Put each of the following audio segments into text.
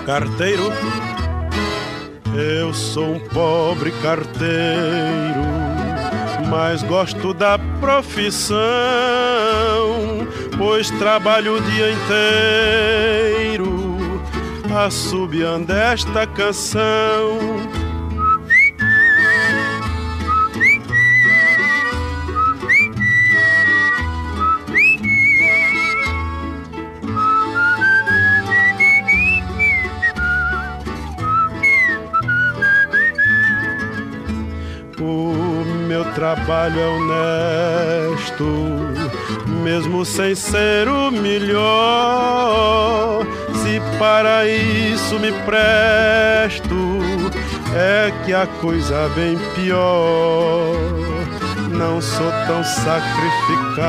Carteiro, eu sou um pobre carteiro, mas gosto da profissão, pois trabalho o dia inteiro assobiando esta canção. O meu trabalho é honesto, mesmo sem ser o melhor. Se para isso me presto, é que a coisa vem pior. Não sou tão sacrificado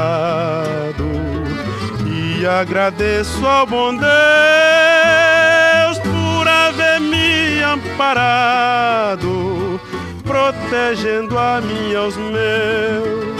e agradeço ao bom Deus por haver me amparado, protegendo a mim e aos meus.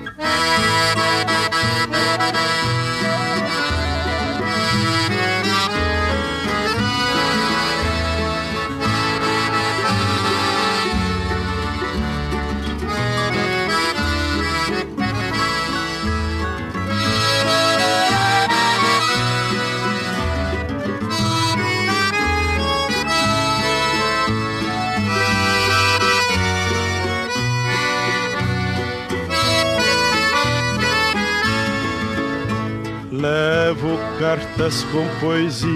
Levo cartas com poesia,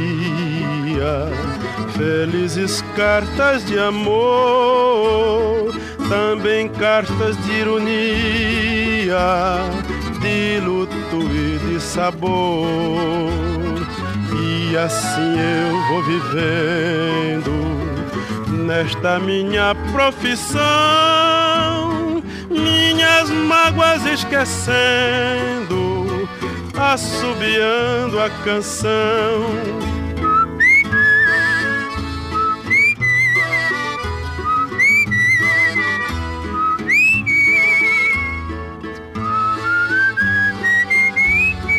felizes cartas de amor, também cartas de ironia, de luto e de sabor. E assim eu vou vivendo nesta minha profissão, minhas mágoas esquecendo, assobiando a canção.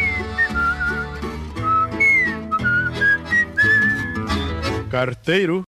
Carteiro,